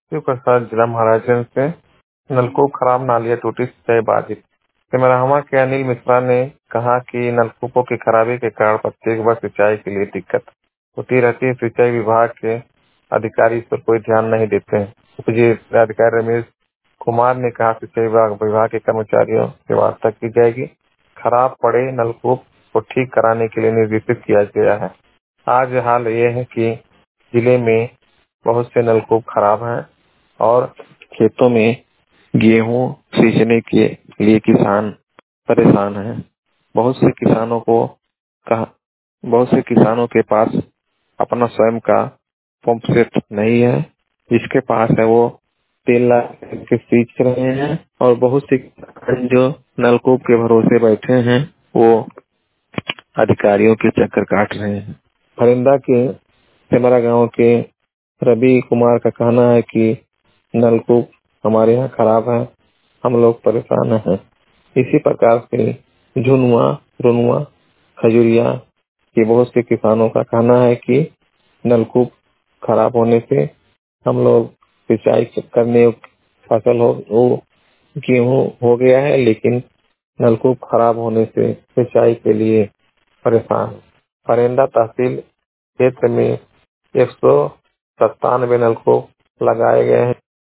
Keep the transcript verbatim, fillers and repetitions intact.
शिव प्रसाद, जिला महाराजगंज से। नलकूप खराब, नालियाँ टूटी, सिंचाई बाधित। सिमराहावा के अनिल मिश्रा ने कहा कि नलकूपों की खराबी के कारण प्रत्येक वर्ष सिंचाई के लिए दिक्कत होती रहती है। सिंचाई विभाग के अधिकारी इस पर कोई ध्यान नहीं देते हैं। उपजिलाधिकारी रमेश कुमार ने कहा सिंचाई विभाग विभाग के कर्मचारियों से वार्ता की जाएगी। खराब पड़े नलकूप को ठीक कराने के लिए निर्देशित किया गया है। आज हाल ये है कि जिले में बहुत से नलकूप खराब हैं और खेतों में गेहूं सींचने के लिए किसान परेशान हैं। बहुत से किसानों को कहा बहुत से किसानों के पास अपना स्वयं का पंप सेट नहीं है। जिसके पास है वो तेल ला के सींच रहे हैं और बहुत से किसान जो नलकूप के भरोसे बैठे हैं वो अधिकारियों के चक्कर काट रहे हैं। फरिंदा के सिमरा गांव के रवि कुमार का कहना है कि नलकूप हमारे यहाँ खराब है, हम लोग परेशान हैं। इसी प्रकार से झुनुआ, रुनुआ, खजुरिया के बहुत से किसानों का कहना है कि नलकूप खराब होने से हम लोग सिंचाई करने फसल हो वो गेहूँ हो गया है, लेकिन नलकूप खराब होने से सिंचाई के लिए परेशान। फरेंदा तहसील क्षेत्र में एक सौ सत्तानवे नलकूप लगाए गए हैं।